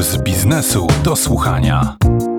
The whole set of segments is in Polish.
Z biznesu do słuchania.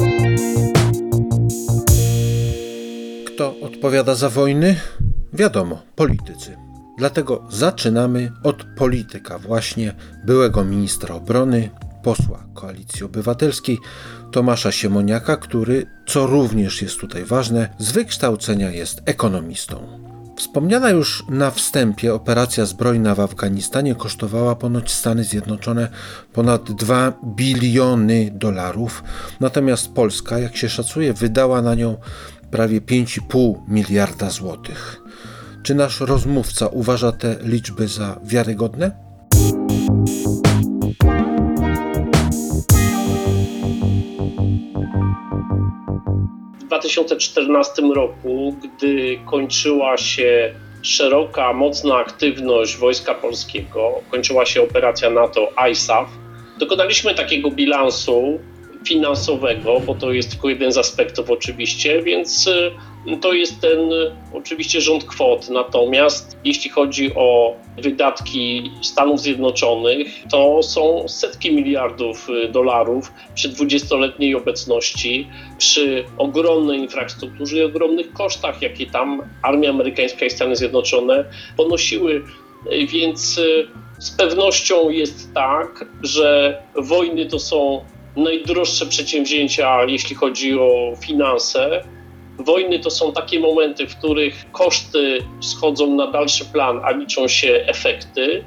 Kto odpowiada za wojny? Wiadomo, politycy. Dlatego zaczynamy od polityka, właśnie byłego ministra obrony, posła Koalicji Obywatelskiej, Tomasza Siemoniaka, który, co również jest tutaj ważne, z wykształcenia jest ekonomistą. Wspomniana już na wstępie operacja zbrojna w Afganistanie kosztowała ponoć Stany Zjednoczone ponad $2 biliony, natomiast Polska, jak się szacuje, wydała na nią prawie 5,5 miliarda złotych. Czy nasz rozmówca uważa te liczby za wiarygodne? W 2014 roku, gdy kończyła się szeroka, mocna aktywność Wojska Polskiego, kończyła się operacja NATO ISAF, dokonaliśmy takiego bilansu finansowego, bo to jest tylko jeden z aspektów oczywiście, więc to jest ten oczywiście rząd kwot. Natomiast jeśli chodzi o wydatki Stanów Zjednoczonych, to są setki miliardów dolarów przy 20-letniej obecności, przy ogromnej infrastrukturze i ogromnych kosztach, jakie tam armia amerykańska i Stany Zjednoczone ponosiły. Więc z pewnością jest tak, że wojny to są najdroższe przedsięwzięcia, jeśli chodzi o finanse. Wojny to są takie momenty, w których koszty schodzą na dalszy plan, a liczą się efekty.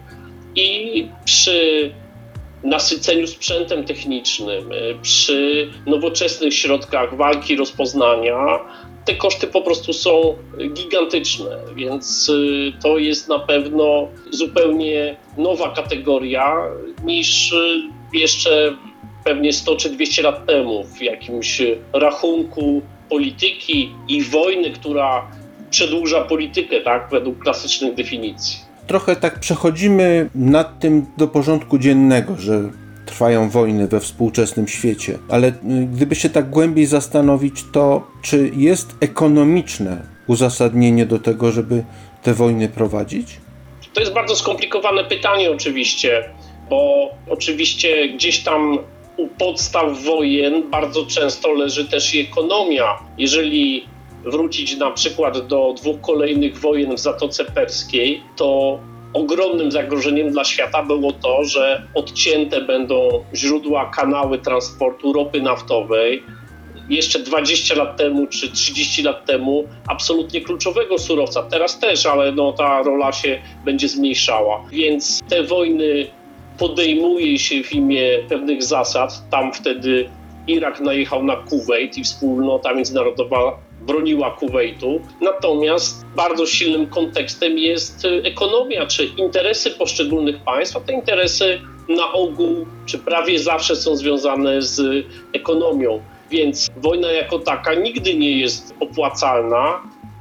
I przy nasyceniu sprzętem technicznym, przy nowoczesnych środkach walki, rozpoznania, te koszty po prostu są gigantyczne, więc to jest na pewno zupełnie nowa kategoria niż jeszcze pewnie 100 czy 200 lat temu w jakimś rachunku polityki i wojny, która przedłuża politykę, tak, według klasycznych definicji. Trochę tak przechodzimy nad tym do porządku dziennego, że trwają wojny we współczesnym świecie, ale gdyby się tak głębiej zastanowić, to czy jest ekonomiczne uzasadnienie do tego, żeby te wojny prowadzić? To jest bardzo skomplikowane pytanie oczywiście, bo oczywiście gdzieś tam u podstaw wojen bardzo często leży też i ekonomia. Jeżeli wrócić na przykład do 2 kolejnych wojen w Zatoce Perskiej, to ogromnym zagrożeniem dla świata było to, że odcięte będą źródła, kanały transportu ropy naftowej. Jeszcze 20 lat temu czy 30 lat temu absolutnie kluczowego surowca. Teraz też, ale ta rola się będzie zmniejszała. Więc te wojny podejmuje się w imię pewnych zasad. Tam wtedy Irak najechał na Kuwejt i wspólnota międzynarodowa broniła Kuwejtu. Natomiast bardzo silnym kontekstem jest ekonomia, czy interesy poszczególnych państw, a te interesy na ogół, czy prawie zawsze są związane z ekonomią. Więc wojna jako taka nigdy nie jest opłacalna,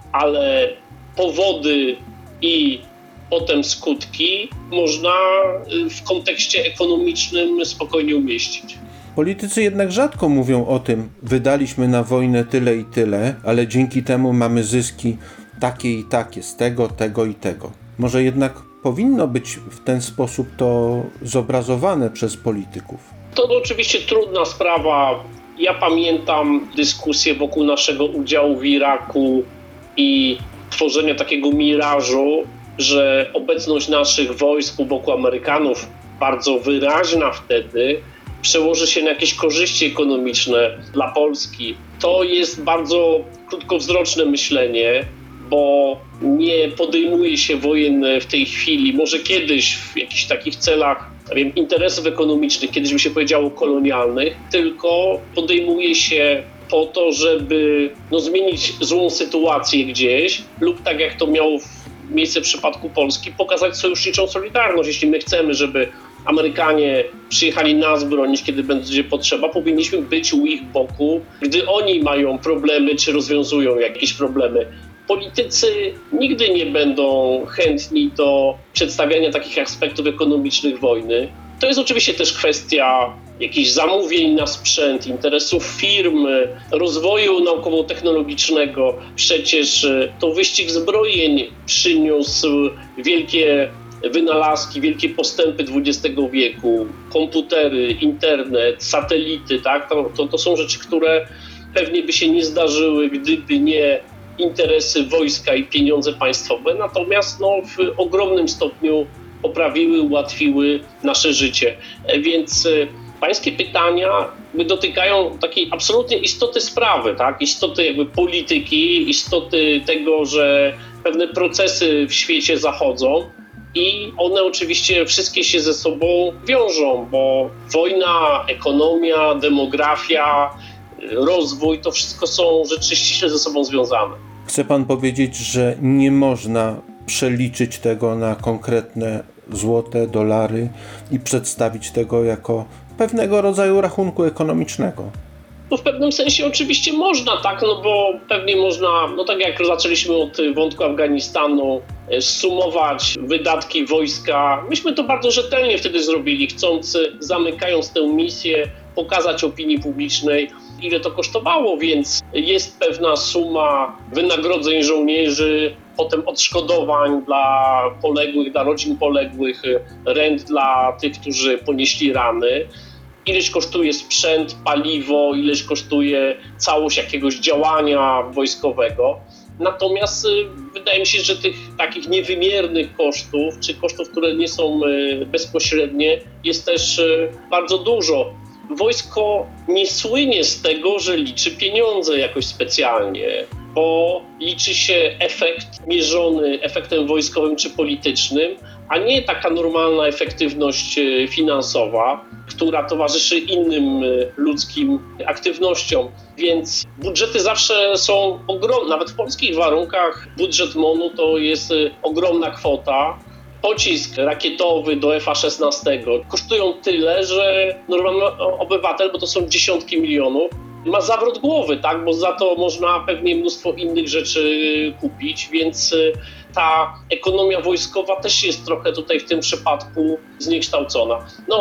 ale powody i potem skutki można w kontekście ekonomicznym spokojnie umieścić. Politycy jednak rzadko mówią o tym, wydaliśmy na wojnę tyle i tyle, ale dzięki temu mamy zyski takie i takie, z tego, tego i tego. Może jednak powinno być w ten sposób to zobrazowane przez polityków? To oczywiście trudna sprawa. Ja pamiętam dyskusję wokół naszego udziału w Iraku i tworzenia takiego mirażu, że obecność naszych wojsk u boku Amerykanów, bardzo wyraźna wtedy, przełoży się na jakieś korzyści ekonomiczne dla Polski. To jest bardzo krótkowzroczne myślenie, bo nie podejmuje się wojen w tej chwili, może kiedyś w jakichś takich celach, interesów ekonomicznych, kiedyś by się powiedziało kolonialnych, tylko podejmuje się po to, żeby zmienić złą sytuację gdzieś lub tak jak to miało miejsce w przypadku Polski, pokazać sojuszniczą solidarność. Jeśli my chcemy, żeby Amerykanie przyjechali nas bronić, kiedy będzie potrzeba, powinniśmy być u ich boku, gdy oni mają problemy, czy rozwiązują jakieś problemy. Politycy nigdy nie będą chętni do przedstawiania takich aspektów ekonomicznych wojny. To jest oczywiście też kwestia jakichś zamówień na sprzęt, interesów firm, rozwoju naukowo-technologicznego. Przecież to wyścig zbrojeń przyniósł wielkie wynalazki, wielkie postępy XX wieku, komputery, internet, satelity, tak? To są rzeczy, które pewnie by się nie zdarzyły, gdyby nie interesy wojska i pieniądze państwowe, natomiast w ogromnym stopniu poprawiły, ułatwiły nasze życie. Więc pańskie pytania dotykają takiej absolutnie istoty sprawy, tak? Istoty jakby polityki, istoty tego, że pewne procesy w świecie zachodzą i one oczywiście wszystkie się ze sobą wiążą, bo wojna, ekonomia, demografia, rozwój, to wszystko są rzeczy ściśle ze sobą związane. Chce pan powiedzieć, że nie można przeliczyć tego na konkretne złote, dolary i przedstawić tego jako pewnego rodzaju rachunku ekonomicznego? No w pewnym sensie oczywiście można, tak, bo pewnie można, tak jak zaczęliśmy od wątku Afganistanu, zsumować wydatki wojska. Myśmy to bardzo rzetelnie wtedy zrobili, chcąc, zamykając tę misję, pokazać opinii publicznej, ile to kosztowało, więc jest pewna suma wynagrodzeń żołnierzy, potem odszkodowań dla poległych, dla rodzin poległych, rent dla tych, którzy ponieśli rany. Ileś kosztuje sprzęt, paliwo, ileś kosztuje całość jakiegoś działania wojskowego. Natomiast wydaje mi się, że tych takich niewymiernych kosztów, czy kosztów, które nie są bezpośrednie, jest też bardzo dużo. Wojsko nie słynie z tego, że liczy pieniądze jakoś specjalnie, bo liczy się efekt mierzony efektem wojskowym czy politycznym, a nie taka normalna efektywność finansowa, która towarzyszy innym ludzkim aktywnościom. Więc budżety zawsze są ogromne. Nawet w polskich warunkach budżet MON-u to jest ogromna kwota. Pocisk rakietowy do F-16 kosztują tyle, że normalny obywatel, bo to są dziesiątki milionów, ma zawrót głowy, tak? Bo za to można pewnie mnóstwo innych rzeczy kupić, więc ta ekonomia wojskowa też jest trochę tutaj w tym przypadku zniekształcona.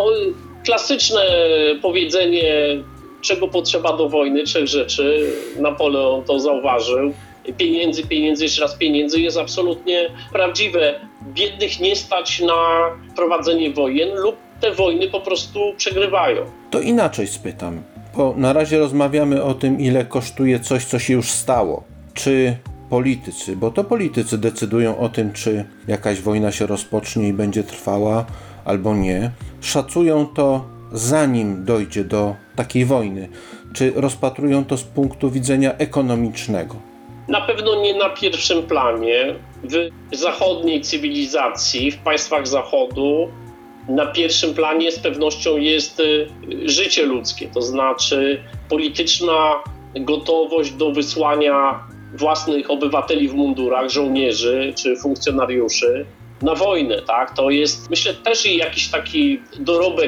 Klasyczne powiedzenie, czego potrzeba do wojny, 3 rzeczy, Napoleon to zauważył. Pieniędzy, jeszcze raz pieniędzy, jest absolutnie prawdziwe. Biednych nie stać na prowadzenie wojen lub te wojny po prostu przegrywają. To inaczej spytam, bo na razie rozmawiamy o tym, ile kosztuje coś, co się już stało. Czy politycy, bo to politycy decydują o tym, czy jakaś wojna się rozpocznie i będzie trwała, albo nie, szacują to zanim dojdzie do takiej wojny. Czy rozpatrują to z punktu widzenia ekonomicznego? Na pewno nie na pierwszym planie. W zachodniej cywilizacji, w państwach Zachodu, na pierwszym planie z pewnością jest życie ludzkie, to znaczy polityczna gotowość do wysłania własnych obywateli w mundurach, żołnierzy czy funkcjonariuszy na wojnę, tak? To jest, myślę, też jakiś taki dorobek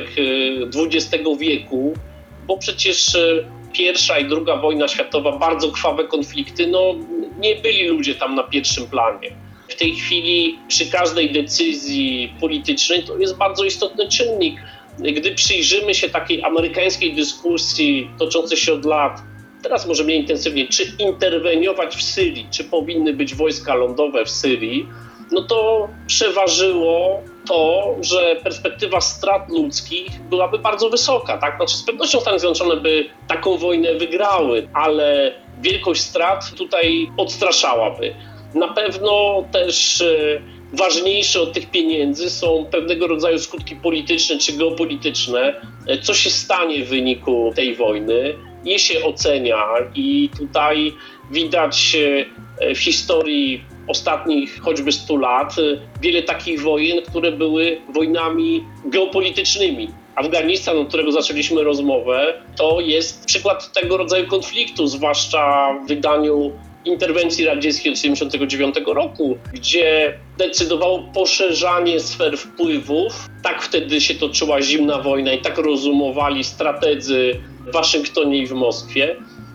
XX wieku, bo przecież pierwsza i druga wojna światowa, bardzo krwawe konflikty, nie byli ludzie tam na pierwszym planie. W tej chwili przy każdej decyzji politycznej to jest bardzo istotny czynnik. Gdy przyjrzymy się takiej amerykańskiej dyskusji toczącej się od lat, teraz może mniej intensywnie, czy interweniować w Syrii, czy powinny być wojska lądowe w Syrii, to przeważyło to, że perspektywa strat ludzkich byłaby bardzo wysoka. Tak? Znaczy, z pewnością Stany Zjednoczone by taką wojnę wygrały, ale wielkość strat tutaj odstraszałaby. Na pewno też ważniejsze od tych pieniędzy są pewnego rodzaju skutki polityczne czy geopolityczne. Co się stanie w wyniku tej wojny, je się ocenia i tutaj widać w historii ostatnich choćby 100 lat wiele takich wojen, które były wojnami geopolitycznymi. Afganistan, od którego zaczęliśmy rozmowę, to jest przykład tego rodzaju konfliktu, zwłaszcza w wydaniu interwencji radzieckiej od 1979 roku, gdzie decydowało poszerzanie sfer wpływów. Tak wtedy się toczyła zimna wojna i tak rozumowali strategzy w Waszyngtonie i w Moskwie.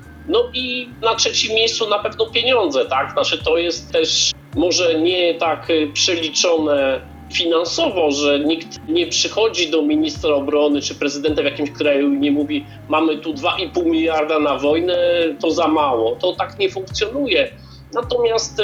I na trzecim miejscu na pewno pieniądze, tak? Znaczy to jest też może nie tak przeliczone finansowo, że nikt nie przychodzi do ministra obrony czy prezydenta w jakimś kraju i nie mówi, mamy tu 2,5 miliarda na wojnę, to za mało. To tak nie funkcjonuje. Natomiast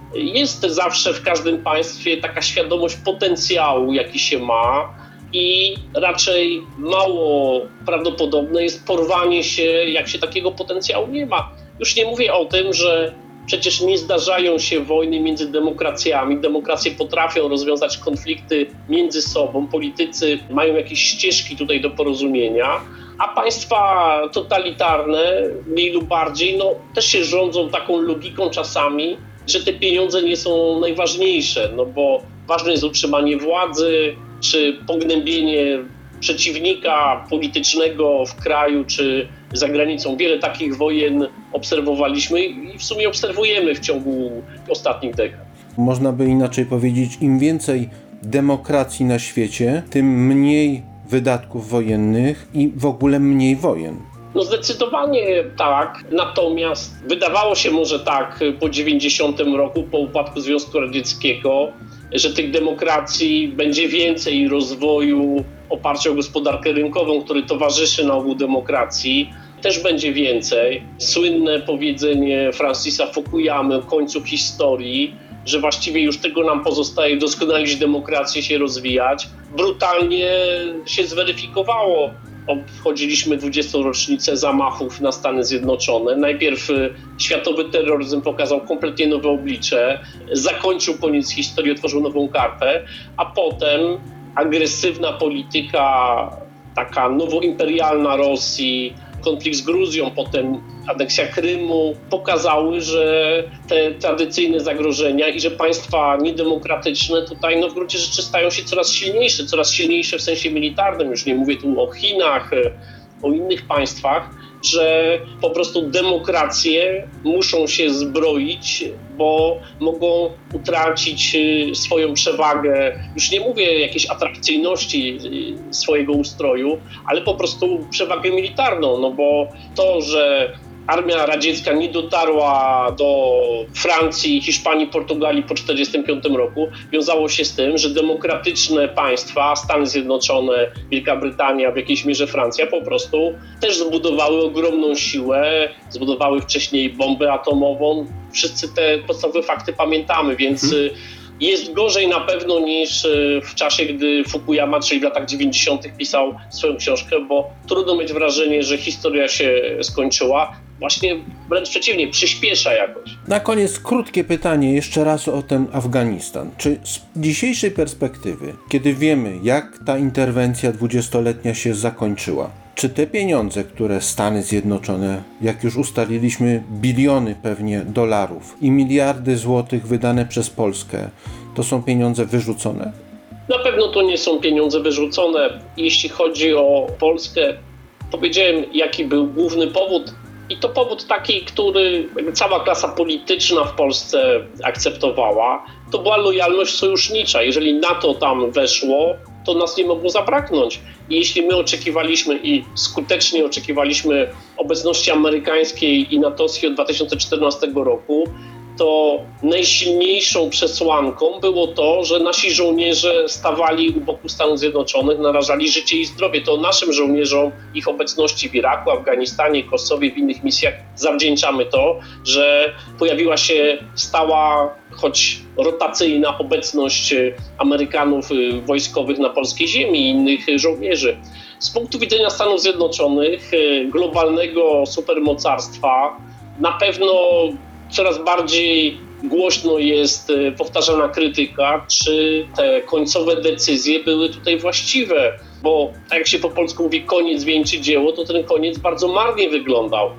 Jest zawsze w każdym państwie taka świadomość potencjału, jaki się ma, i raczej mało prawdopodobne jest porwanie się, jak się takiego potencjału nie ma. Już nie mówię o tym, że przecież nie zdarzają się wojny między demokracjami. Demokracje potrafią rozwiązać konflikty między sobą. Politycy mają jakieś ścieżki tutaj do porozumienia, a państwa totalitarne, mniej lub bardziej, też się rządzą taką logiką czasami, że te pieniądze nie są najważniejsze, bo ważne jest utrzymanie władzy, czy pognębienie przeciwnika politycznego w kraju, czy za granicą. Wiele takich wojen obserwowaliśmy i w sumie obserwujemy w ciągu ostatnich dekad. Można by inaczej powiedzieć, im więcej demokracji na świecie, tym mniej wydatków wojennych i w ogóle mniej wojen. Zdecydowanie tak, natomiast wydawało się może tak po 90 roku, po upadku Związku Radzieckiego, że tych demokracji będzie więcej, rozwoju oparcia o gospodarkę rynkową, który towarzyszy na ogół demokracji, też będzie więcej. Słynne powiedzenie Francisa Fukuyamy o końcu historii, że właściwie już tego nam pozostaje doskonalić demokrację, się rozwijać, brutalnie się zweryfikowało. Obchodziliśmy 20. rocznicę zamachów na Stany Zjednoczone. Najpierw światowy terroryzm pokazał kompletnie nowe oblicze, zakończył koniec historii, otworzył nową kartę, a potem agresywna polityka, taka nowoimperialna Rosji, konflikt z Gruzją, potem aneksja Krymu, pokazały, że te tradycyjne zagrożenia i że państwa niedemokratyczne tutaj w gruncie rzeczy stają się coraz silniejsze w sensie militarnym. Już nie mówię tu o Chinach, o innych państwach, że po prostu demokracje muszą się zbroić, bo mogą utracić swoją przewagę. Już nie mówię jakiejś atrakcyjności swojego ustroju, ale po prostu przewagę militarną, bo to, że armia radziecka nie dotarła do Francji, Hiszpanii, Portugalii po 1945 roku, wiązało się z tym, że demokratyczne państwa, Stany Zjednoczone, Wielka Brytania, w jakiejś mierze Francja, po prostu też zbudowały ogromną siłę, zbudowały wcześniej bombę atomową. Wszyscy te podstawowe fakty pamiętamy, więc jest gorzej na pewno niż w czasie, gdy Fukuyama, czyli w latach 90. pisał swoją książkę, bo trudno mieć wrażenie, że historia się skończyła. Właśnie wręcz przeciwnie, przyspiesza jakoś. Na koniec krótkie pytanie jeszcze raz o ten Afganistan. Czy z dzisiejszej perspektywy, kiedy wiemy, jak ta interwencja 20-letnia się zakończyła, czy te pieniądze, które Stany Zjednoczone, jak już ustaliliśmy, biliony pewnie dolarów i miliardy złotych wydane przez Polskę, to są pieniądze wyrzucone? Na pewno to nie są pieniądze wyrzucone. Jeśli chodzi o Polskę, powiedziałem, jaki był główny powód. I to powód taki, który cała klasa polityczna w Polsce akceptowała, to była lojalność sojusznicza. Jeżeli NATO tam weszło, to nas nie mogło zabraknąć. I jeśli my oczekiwaliśmy i skutecznie oczekiwaliśmy obecności amerykańskiej i natowskiej od 2014 roku, to najsilniejszą przesłanką było to, że nasi żołnierze stawali u boku Stanów Zjednoczonych, narażali życie i zdrowie. To naszym żołnierzom, ich obecności w Iraku, Afganistanie, Kosowie, w innych misjach zawdzięczamy to, że pojawiła się stała, choć rotacyjna obecność Amerykanów wojskowych na polskiej ziemi i innych żołnierzy. Z punktu widzenia Stanów Zjednoczonych, globalnego supermocarstwa, na pewno coraz bardziej głośno jest powtarzana krytyka, czy te końcowe decyzje były tutaj właściwe, bo tak jak się po polsku mówi, koniec wieńczy dzieło, to ten koniec bardzo marnie wyglądał.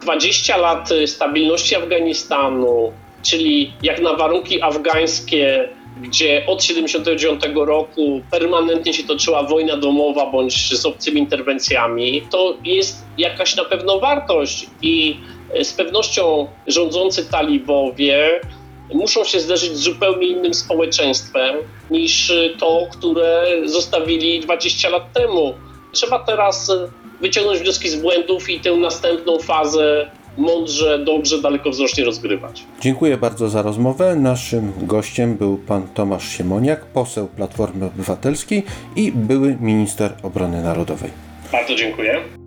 20 lat stabilności Afganistanu, czyli jak na warunki afgańskie, gdzie od 1979 roku permanentnie się toczyła wojna domowa bądź z obcymi interwencjami, to jest jakaś na pewno wartość i z pewnością rządzący talibowie muszą się zderzyć z zupełnie innym społeczeństwem niż to, które zostawili 20 lat temu. Trzeba teraz wyciągnąć wnioski z błędów i tę następną fazę mądrze, dobrze, dalekowzrocznie rozgrywać. Dziękuję bardzo za rozmowę. Naszym gościem był pan Tomasz Siemoniak, poseł Platformy Obywatelskiej i były minister obrony narodowej. Bardzo dziękuję.